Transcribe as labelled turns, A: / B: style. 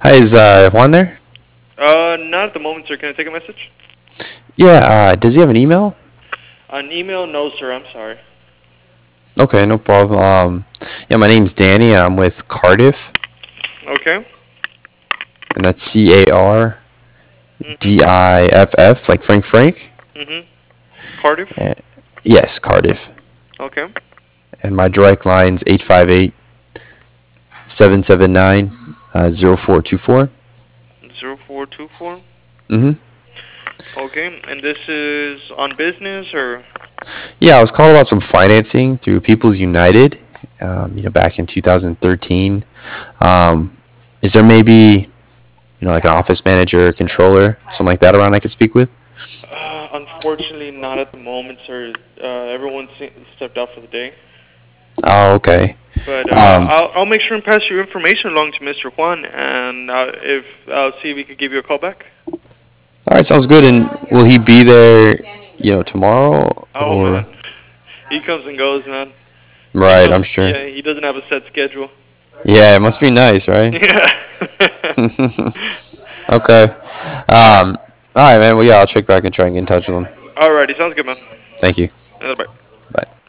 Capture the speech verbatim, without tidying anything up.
A: Hi, is uh, Juan there?
B: Uh, not at the moment, sir. Can I take a message?
A: Yeah, uh, does he have an email?
B: An email? No, sir. I'm sorry.
A: Okay, no problem. Um, yeah, my name's Danny. I'm with Cardiff,
B: Okay.
A: and that's C A R
B: Mhm.
A: D I F F, like Frank Frank.
B: Mhm. Cardiff.
A: Uh, yes, Cardiff.
B: Okay.
A: And my direct line's eight five eight, seven seven nine, zero four two four.
B: Zero four two four.
A: Mm-hmm.
B: Okay. And this is on business or?
A: Yeah, I was calling about some financing through People's United, um, you know, back in two thousand thirteen. Um, is there maybe, you know, like an office manager, controller, something like that around I could speak with?
B: Uh, unfortunately, not at the moment, sir. Uh, everyone se- stepped out for the day.
A: Oh, okay.
B: But uh,
A: Um,
B: I'll I'll make sure and pass your information along to Mister Juan, and uh, if I'll see if we could give you a call back.
A: all right, sounds good. And will he be there, you know, tomorrow
B: Oh
A: or?
B: man, he comes and goes, man. He
A: Right, I'm
B: comes.
A: sure.
B: Yeah, he doesn't have a set schedule.
A: Yeah, it must be nice, right?
B: Yeah.
A: Okay. Um, all right, man. Well, yeah, I'll check back and try and get in touch with him.
B: Alrighty, sounds good, man.
A: Thank you.
B: Uh, bye.
A: Bye.